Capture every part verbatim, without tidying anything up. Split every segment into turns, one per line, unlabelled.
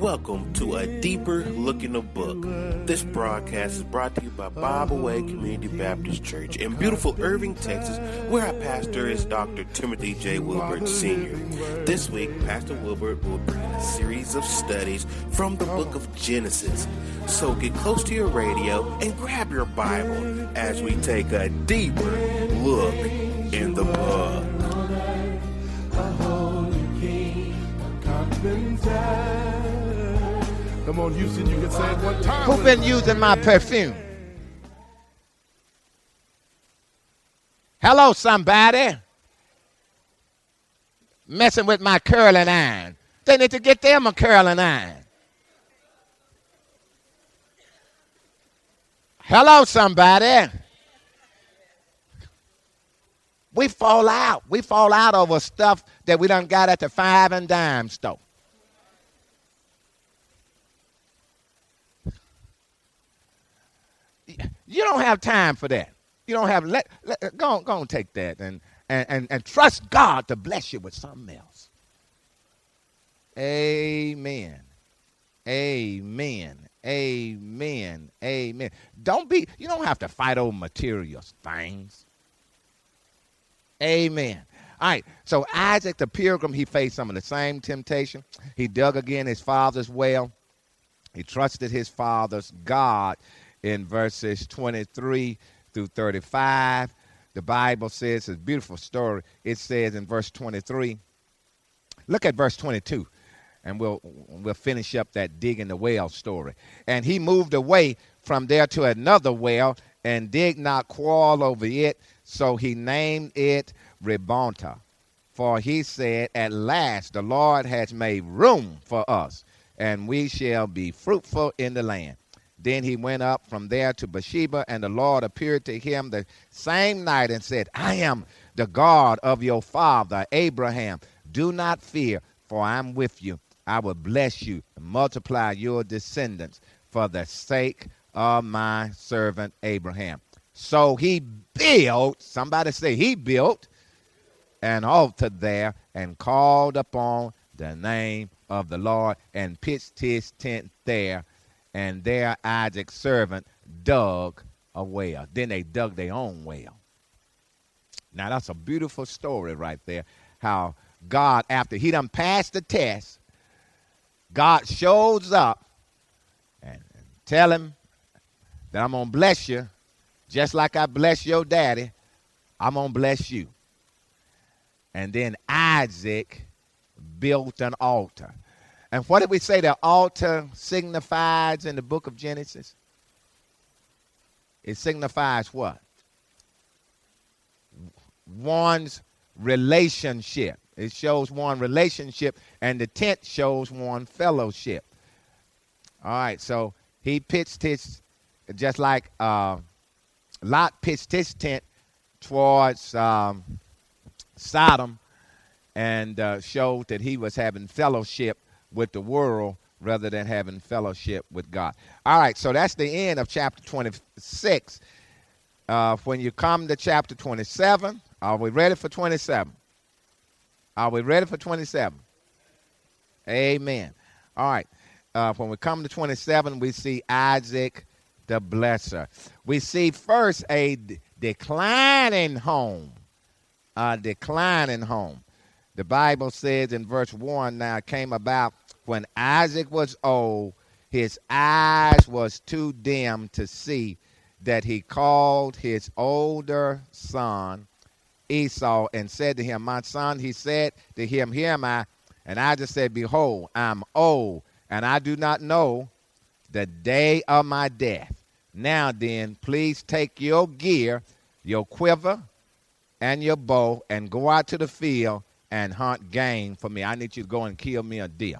Welcome to A Deeper Look in the Book. This broadcast is brought to you by Bible Way Community Baptist Church in beautiful Irving, Texas, where our pastor is Doctor Timothy J. Wilbert Senior This week, Pastor Wilbert will bring a series of studies from the book of Genesis. So get close to your radio and grab your Bible as we take a deeper look in the book.
Come on, Houston, you can say it one time.
Who been using my perfume? Hello, somebody. Messing with my curling iron. They need to get them a curling iron. Hello, somebody. We fall out. We fall out over stuff that we done got at the five and dime store. You don't have time for that. You don't have, let, let go, on, go on, take that and, and, and, and trust God to bless you with something else. Amen. Amen. Amen. Amen. Don't be, you don't have to fight over material things. Amen. All right, so Isaac the pilgrim, he faced some of the same temptation. He dug again his father's well. He trusted his father's God. In verses twenty-three through thirty-five, the Bible says, it's a beautiful story. It says in verse twenty-three, look at verse twenty-two, and we'll we'll finish up that digging the well story. And he moved away from there to another well and did not quarrel over it, so he named it Rebonta. For he said, at last the Lord has made room for us, and we shall be fruitful in the land. Then he went up from there to Beersheba, and the Lord appeared to him the same night and said, I am the God of your father, Abraham. Do not fear, for I am with you. I will bless you and multiply your descendants for the sake of my servant Abraham. So he built, somebody say he built, an altar there and called upon the name of the Lord and pitched his tent there. And there Isaac's servant dug a well. Then they dug their own well. Now, that's a beautiful story right there. How God, after he done passed the test, God shows up and, and tell him that I'm going to bless you. Just like I bless your daddy, I'm going to bless you. And then Isaac built an altar. And what did we say the altar signifies in the book of Genesis? It signifies what? One's relationship. It shows one relationship, and the tent shows one fellowship. All right, so he pitched his, just like uh, Lot pitched his tent towards um, Sodom and uh, showed that he was having fellowship with the world rather than having fellowship with God. All right, so that's the end of chapter twenty-six. Uh, when you come to chapter twenty-seven, are we ready for twenty-seven? Are we ready for twenty-seven? Amen. All right, uh, when we come to twenty-seven, we see Isaac the blesser. We see first a d- declining home, a declining home. The Bible says in verse one, now it came about when Isaac was old, his eyes was too dim to see, that he called his older son Esau and said to him, my son, he said to him, here am I. And Isaac said, behold, I'm old, and I do not know the day of my death. Now then, please take your gear, your quiver, and your bow, and go out to the field and hunt game for me. I need you to go and kill me a deer.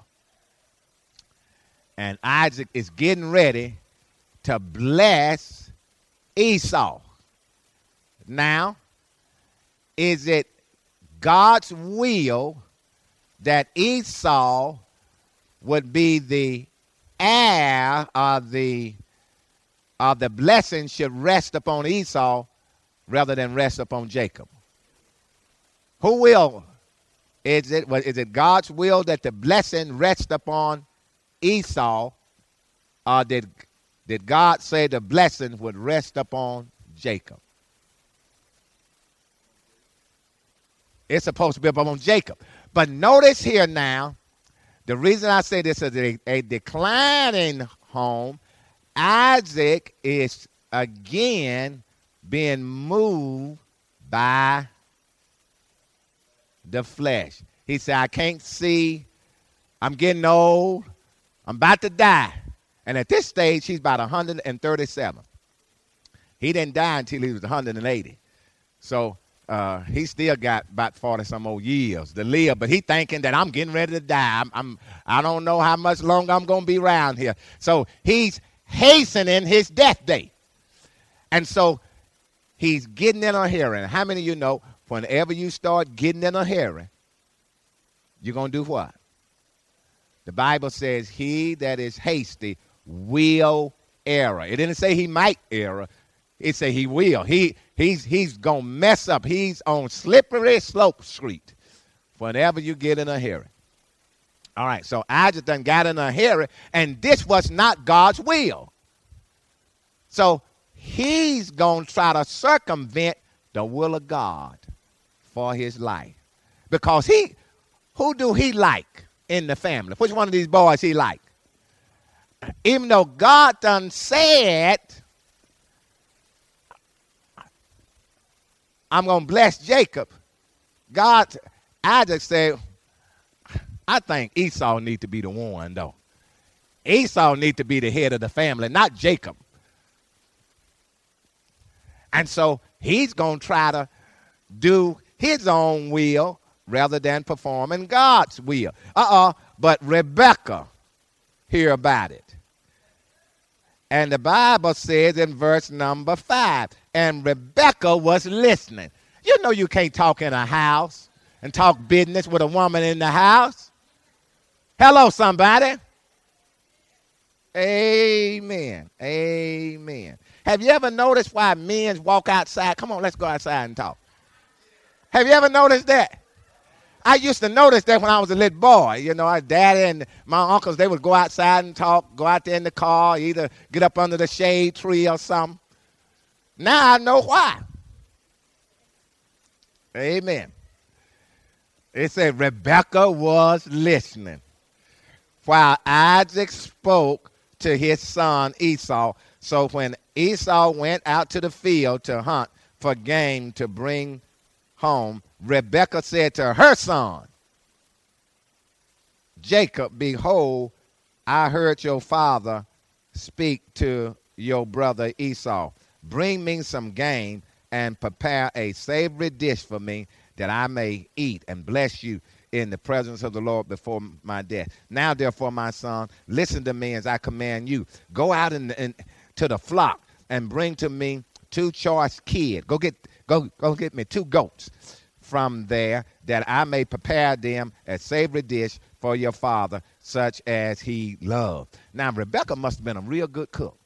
And Isaac is getting ready to bless Esau. Now, is it God's will that Esau would be the heir of the, of the blessing should rest upon Esau rather than rest upon Jacob? Who will? Is it, is it God's will that the blessing rest upon Esau, or did, did God say the blessing would rest upon Jacob? It's supposed to be upon Jacob. But notice here now, the reason I say this is a, a declining home. Isaac is again being moved by the flesh. He said, I can't see. I'm getting old. I'm about to die. And at this stage, he's about one hundred thirty-seven. He didn't die until he was one hundred eighty. So uh, he still got about forty some old years to live. But he thinking that I'm getting ready to die. I'm, I'm, I don't know how much longer I'm going to be around here. So he's hastening his death day. And so he's getting in a hearing. How many of you know whenever you start getting in a hearing, you're going to do what? The Bible says he that is hasty will err. It didn't say he might err. It said he will. He he's he's going to mess up. He's on slippery slope street whenever you get in a hearing. All right, so Isaac done got in a hearing, and this was not God's will. So he's going to try to circumvent the will of God for his life. Because he, who do he like in the family? Which one of these boys he like? Even though God done said, I'm going to bless Jacob, God, Isaac said, I think Esau need to be the one, though. Esau need to be the head of the family, not Jacob. And so he's going to try to do his own will rather than performing God's will. Uh-uh, but Rebekah hear about it. And the Bible says in verse number five, and Rebekah was listening. You know you can't talk in a house and talk business with a woman in the house. Hello, somebody. Amen. Amen. Have you ever noticed why men walk outside? Come on, let's go outside and talk. Have you ever noticed that? I used to notice that when I was a little boy. You know, our daddy and my uncles, they would go outside and talk, go out there in the car, either get up under the shade tree or something. Now I know why. Amen. It said Rebekah was listening while Isaac spoke to his son Esau. So when Esau went out to the field to hunt for game to bring home, Rebekah said to her son, Jacob, behold, I heard your father speak to your brother Esau. Bring me some game and prepare a savory dish for me that I may eat and bless you in the presence of the Lord before my death. Now, therefore, my son, listen to me as I command you. Go out in, in, to the flock and bring to me two choice kids. Go get, go, go get me two goats from there that I may prepare them a savory dish for your father, such as he loved. Now, Rebekah must have been a real good cook.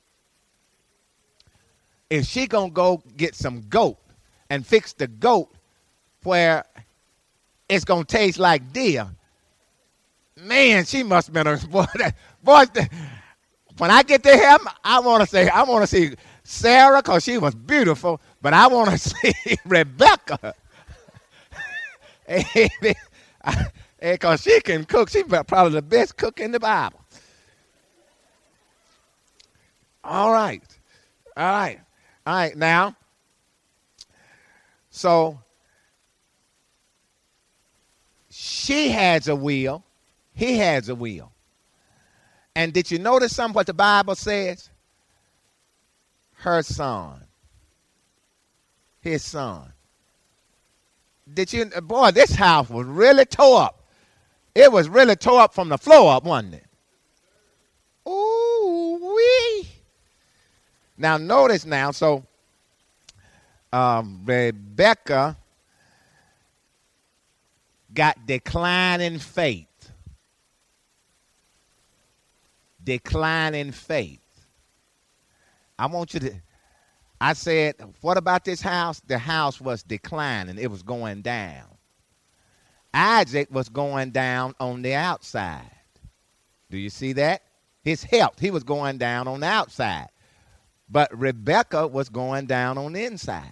If she going to go get some goat and fix the goat where it's going to taste like deer, man, she must have been a boy. That, boy when I get to him, I want to say, I want to see Sarah because she was beautiful, but I want to see Rebekah. Because she can cook. She's probably the best cook in the Bible. All right. All right. All right. Now, so she has a will. He has a will. And did you notice something what the Bible says? Her son. His son. Did you, boy, this house was really tore up. It was really tore up from the floor up, wasn't it? Ooh wee. Now notice now, so um, Rebekah got declining faith. Declining faith. I want you to, I said, what about this house? The house was declining. It was going down. Isaac was going down on the outside. Do you see that? His health, he was going down on the outside. But Rebekah was going down on the inside.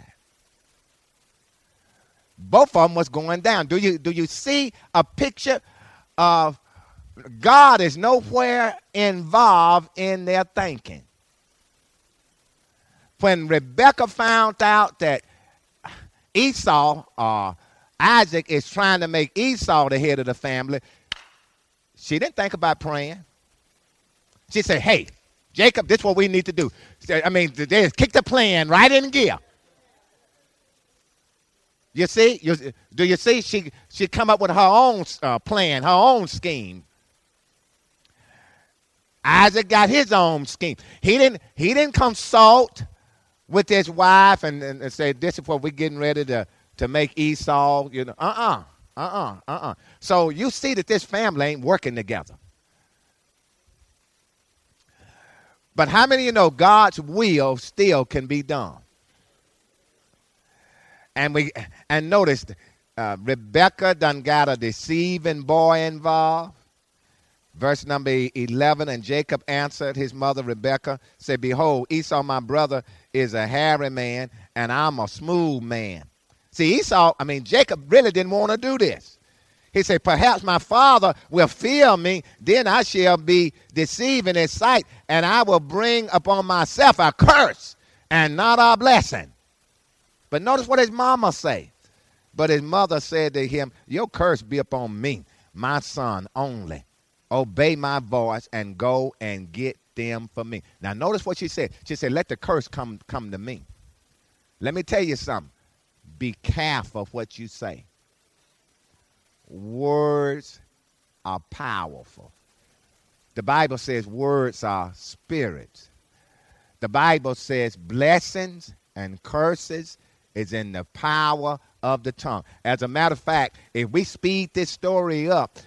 Both of them was going down. Do you, do you see a picture of God is nowhere involved in their thinking? When Rebekah found out that Esau, uh, Isaac is trying to make Esau the head of the family, she didn't think about praying. She said, hey, Jacob, this is what we need to do. I mean, they kick the plan right in gear. You see? You, do you see? She, she come up with her own uh, plan, her own scheme. Isaac got his own scheme. He didn't, he didn't consult with his wife and, and, and say, this is what we're getting ready to, to make Esau. You know, uh-uh, uh-uh, uh-uh. So you see that this family ain't working together. But how many of you know God's will still can be done? And we and notice uh, Rebekah done got a deceiving boy involved. Verse number eleven, and Jacob answered his mother Rebekah, said, behold, Esau my brother is a hairy man, and I'm a smooth man. See, Esau, I mean, Jacob really didn't want to do this. He said, perhaps my father will fear me, then I shall be deceived in his sight, and I will bring upon myself a curse and not a blessing. But notice what his mama say. But his mother said to him, your curse be upon me, my son only. Obey my voice and go and get them for me. Now notice what she said. She said, let the curse come, come to me. Let me tell you something. Be careful of what you say. Words are powerful. The Bible says words are spirits. The Bible says blessings and curses is in the power of the tongue. As a matter of fact, if we speed this story up,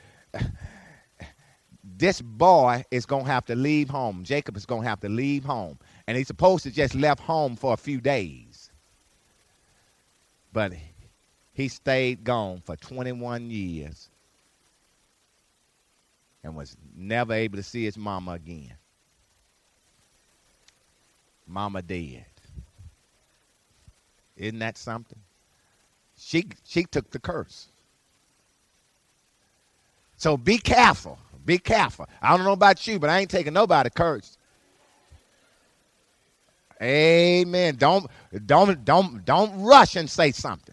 this boy is going to have to leave home. Jacob is going to have to leave home. And he's supposed to just left home for a few days. But he stayed gone for twenty-one years and was never able to see his mama again. Mama dead. Isn't that something? She, she took the curse. So be careful. Be careful. I don't know about you, but I ain't taking nobody curse. Amen. Don't, don't, don't, don't rush and say something.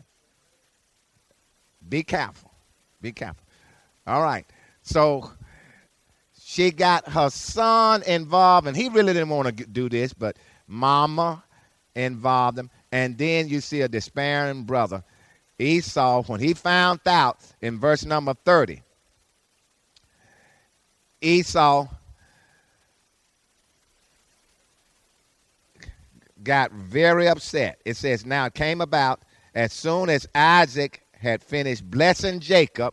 Be careful. Be careful. All right. So she got her son involved, and he really didn't want to do this, but mama involved him. And then you see a despairing brother, Esau, when he found out in verse number thirty. Esau got very upset. It says, now it came about as soon as Isaac had finished blessing Jacob,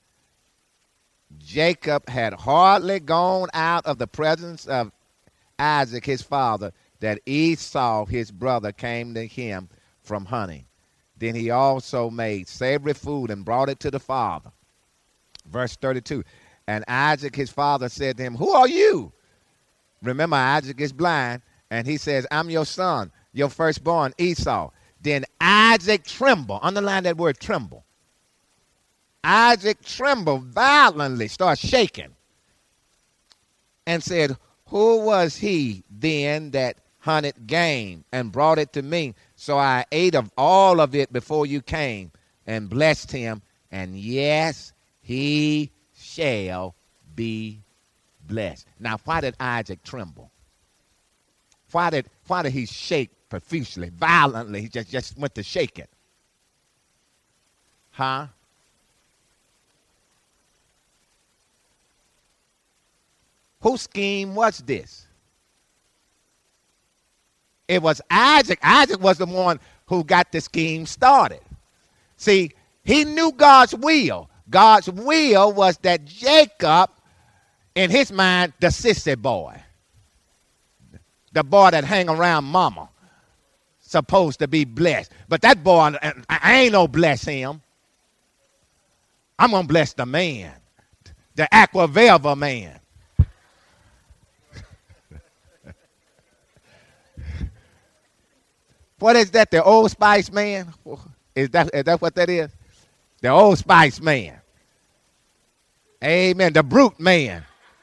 Jacob had hardly gone out of the presence of Isaac, his father, that Esau, his brother, came to him from hunting. Then he also made savory food and brought it to the father. Verse thirty-two. And Isaac, his father, said to him, who are you? Remember, Isaac is blind. And he says, I'm your son, your firstborn, Esau. Then Isaac trembled. Underline that word, tremble. Isaac trembled violently, started shaking. And said, who was he then that hunted game and brought it to me? So I ate of all of it before you came and blessed him. And yes, he shall be blessed. Now, why did Isaac tremble? Why did why did he shake profusely, violently? He just, just went to shaking. Huh? Whose scheme was this? It was Isaac. Isaac was the one who got the scheme started. See, he knew God's will. God's will was that Jacob, in his mind, the sissy boy, the boy that hang around mama, supposed to be blessed. But that boy, I ain't no bless him. I'm going to bless the man, the Aquavelva man. What is that, the Old Spice man? Is that, is that what that is? The Old Spice man. Amen. The brute man.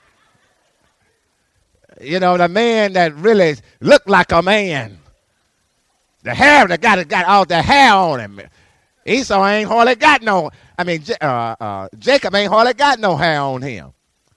You know, the man that really looked like a man. The hair that got, got all the hair on him. Esau ain't hardly got no, I mean, uh, uh, Jacob ain't hardly got no hair on him.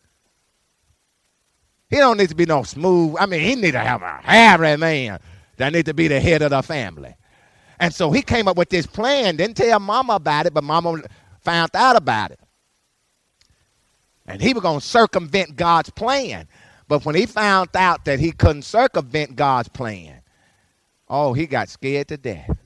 He don't need to be no smooth. I mean, he need to have a hairy man that need to be the head of the family. And so he came up with this plan, didn't tell mama about it, but mama found out about it. And he was going to circumvent God's plan. But when he found out that he couldn't circumvent God's plan, oh, he got scared to death.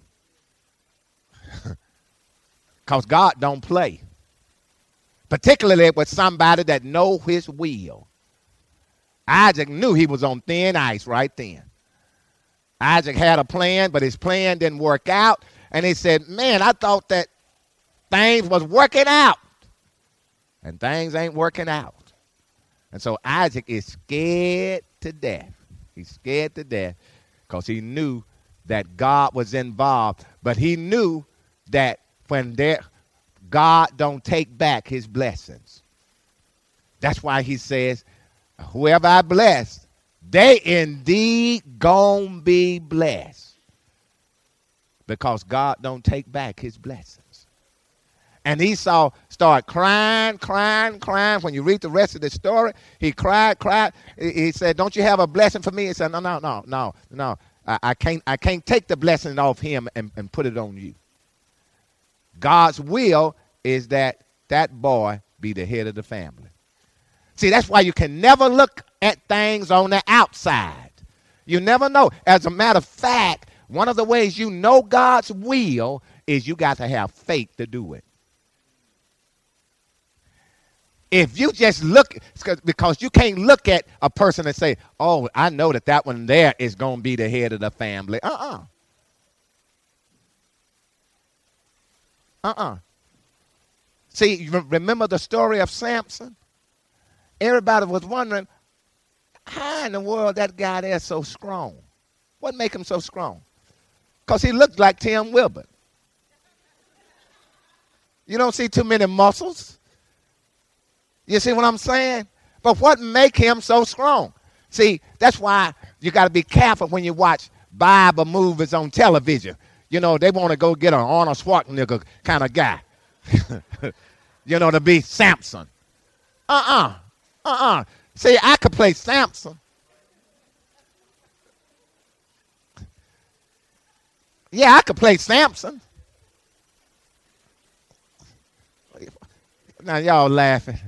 Because God don't play. Particularly with somebody that know his will. Isaac knew he was on thin ice right then. Isaac had a plan, but his plan didn't work out. And he said, man, I thought that things was working out. And things ain't working out. And so Isaac is scared to death. He's scared to death because he knew that God was involved. But he knew that when there, God don't take back his blessings. That's why he says, whoever I bless, they indeed gonna be blessed. Because God don't take back his blessings. And Esau started crying, crying, crying. When you read the rest of the story, he cried, cried. He said, don't you have a blessing for me? He said, no, no, no, no, no. I, I can't I can't take the blessing off him and, and put it on you. God's will is that that boy be the head of the family. See, that's why you can never look at things on the outside. You never know. As a matter of fact, one of the ways you know God's will is you got to have faith to do it. If you just look, because you can't look at a person and say, oh, I know that that one there is going to be the head of the family. Uh-uh. Uh-uh. See, you remember the story of Samson? Everybody was wondering, how in the world that guy there is so strong? What make him so strong? Because he looked like Tim Wilbert. You don't see too many muscles. You see what I'm saying? But what make him so strong? See, that's why you got to be careful when you watch Bible movies on television. You know, they want to go get an Arnold Schwarzenegger kind of guy. You know, to be Samson. Uh-uh. Uh-uh. See, I could play Samson. Yeah, I could play Samson. Now, y'all laughing.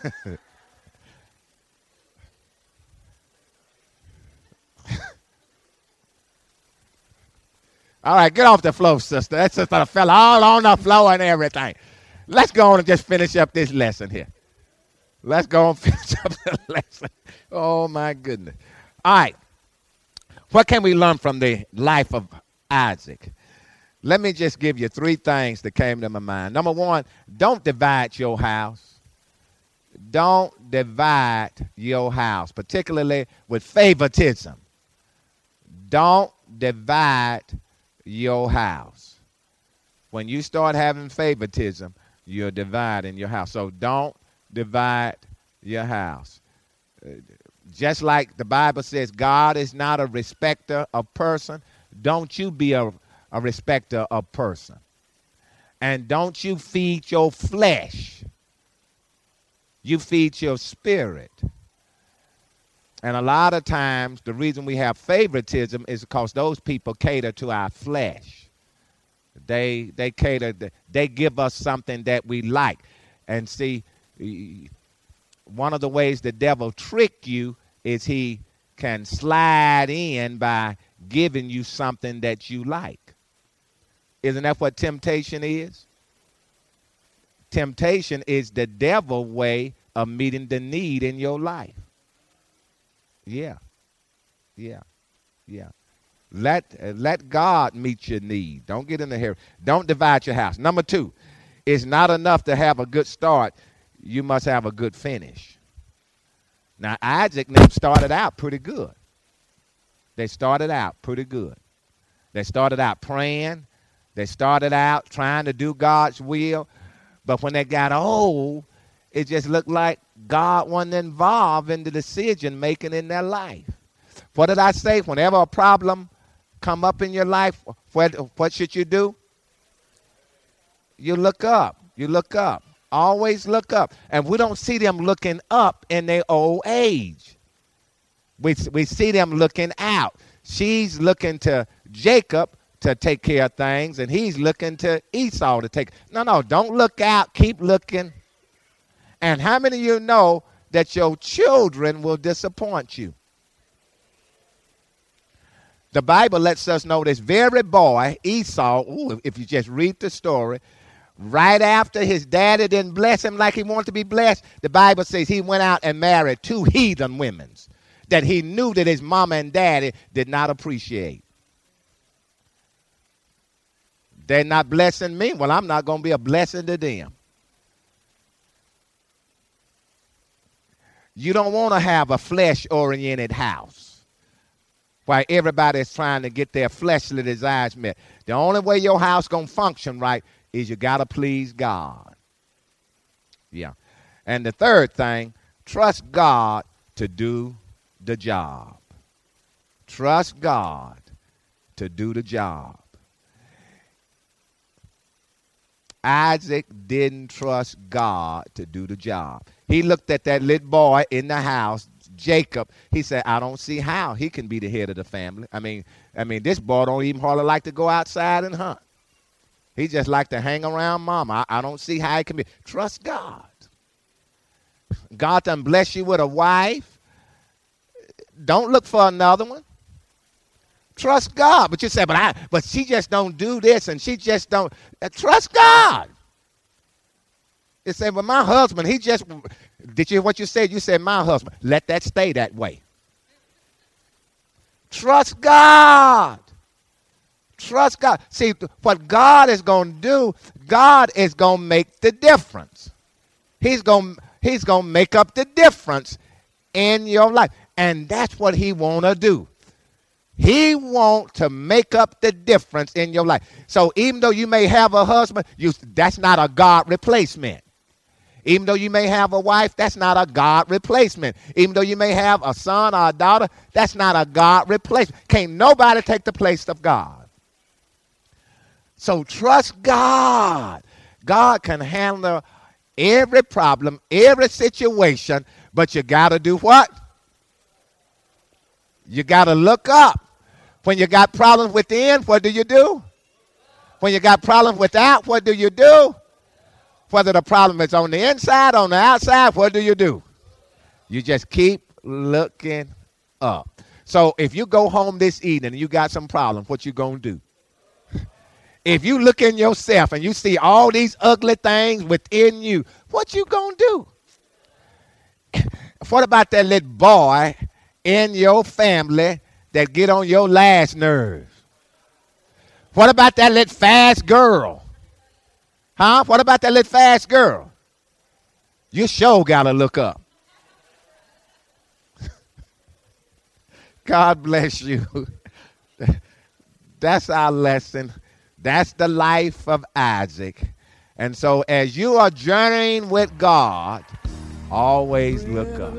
All right, get off the floor, sister. That sister fell all on the floor and everything. Let's go on and just finish up this lesson here. Let's go and finish up the lesson. Oh, my goodness. All right. What can we learn from the life of Isaac? Let me just give you three things that came to my mind. Number one, don't divide your house. Don't divide your house, particularly with favoritism. Don't divide your house. When you start having favoritism, you're dividing your house. So don't divide your house. Just like the Bible says, God is not a respecter of person. Don't you be a, a respecter of person. And don't you feed your flesh. You feed your spirit. And a lot of times, the reason we have favoritism is because those people cater to our flesh. They they cater, they give us something that we like. And see, one of the ways the devil trick you is he can slide in by giving you something that you like. Isn't that what temptation is? Temptation is the devil's way of meeting the need in your life. Yeah, yeah, yeah. Let, uh, let God meet your need. Don't get in the hair. Don't divide your house. Number two, it's not enough to have a good start. You must have a good finish. Now, Isaac started out pretty good. They started out pretty good. They started out praying. They started out trying to do God's will. But when they got old, it just looked like God wasn't involved in the decision making in their life. What did I say? Whenever a problem come up in your life, what, what should you do? You look up. You look up. Always look up. And we don't see them looking up in their old age. We, we see them looking out. She's looking to Jacob to take care of things, and he's looking to Esau to take. No, no, don't look out. Keep looking. And how many of you know that your children will disappoint you? The Bible lets us know this very boy, Esau, ooh, if you just read the story, right after his daddy didn't bless him like he wanted to be blessed, the Bible says he went out and married two heathen women that he knew that his mama and daddy did not appreciate. They're not blessing me. Well, I'm not going to be a blessing to them. You don't want to have a flesh-oriented house where everybody is trying to get their fleshly desires met. The only way your house going to function right is you got to please God. Yeah. And the third thing, trust God to do the job. Trust God to do the job. Isaac didn't trust God to do the job. He looked at that little boy in the house, Jacob. He said, I don't see how he can be the head of the family. I mean, I mean, this boy don't even hardly like to go outside and hunt. He just like to hang around mama. I, I don't see how he can be. Trust God. God done bless you with a wife. Don't look for another one. Trust God. But you say, but I, but she just don't do this and she just don't. Uh, trust God. You say, well, my husband, he just, did you hear what you said? You said, my husband. Let that stay that way. Trust God. Trust God. See, what God is going to do, God is going to make the difference. He's going he's going to make up the difference in your life. And that's what he want to do. He wants to make up the difference in your life. So even though you may have a husband, you, that's not a God replacement. Even though you may have a wife, that's not a God replacement. Even though you may have a son or a daughter, that's not a God replacement. Can't nobody take the place of God. So trust God. God can handle every problem, every situation, but you got to do what? You got to look up. When you got problems within, what do you do? When you got problems without, what do you do? Whether the problem is on the inside, on the outside, what do you do? You just keep looking up. So if you go home this evening and you got some problems, what you going to do? If you look in yourself and you see all these ugly things within you, what you going to do? What about that little boy in your family that get on your last nerve? What about that little fast girl? Huh? What about that little fast girl? You sure got to look up. God bless you. That's our lesson. That's the life of Isaac. And so as you are journeying with God, always look up.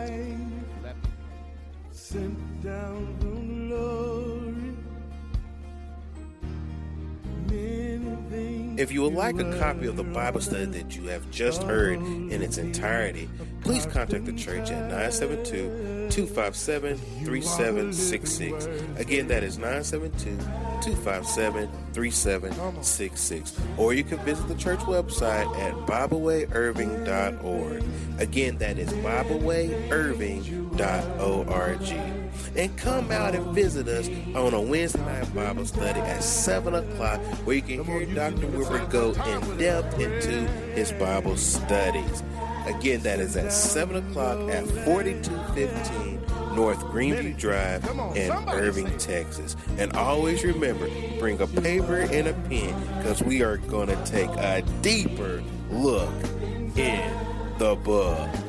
If you would like a copy of the Bible study that you have just heard in its entirety, please contact the church at nine seven two, two five seven, three seven six six. Again, that is nine seven two, two five seven, three seven six six. Or you can visit the church website at bible way irving dot org. Again, that is bible way irving dot org. And come out and visit us on a Wednesday night Bible study at seven o'clock, where you can hear Doctor Wilbur go in depth into his Bible studies. Again, that is at seven o'clock at forty-two fifteen North Greenview Drive in Irving, Texas. And always remember, bring a paper and a pen, because we are going to take a deeper look in the book.